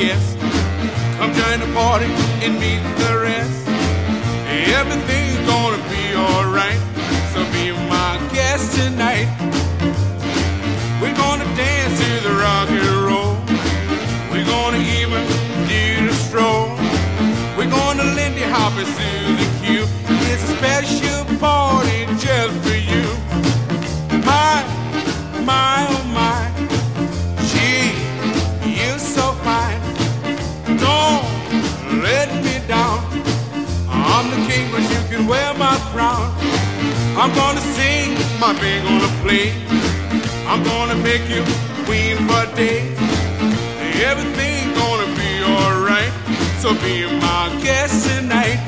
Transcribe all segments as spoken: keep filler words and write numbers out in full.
guest. Come join the party and meet the rest. Everything's gonna be alright, so be my guest tonight. We're gonna dance to the rock and roll. We're gonna even do the stroll. We're gonna Lindy Hop and Susie Q. It's a special party just for you. My, my, oh my, gee, you're so fine. Don't let me down. I'm the king, but you can wear my crown. I'm gonna sing, my band gonna play. I'm gonna make you queen for a day. Everything's gonna be alright, so be my guest tonight.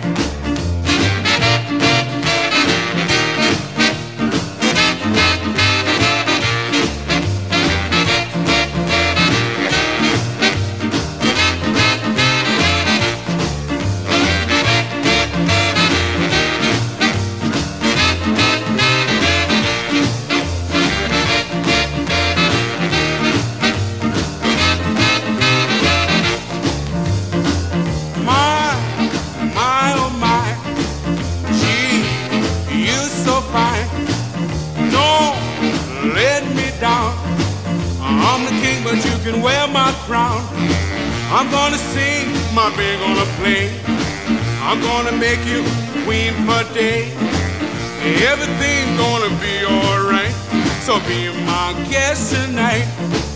I'm the king, but you can wear my crown. I'm gonna sing, my band gonna play. I'm gonna make you queen for a day. Everything's gonna be alright, so be my guest tonight.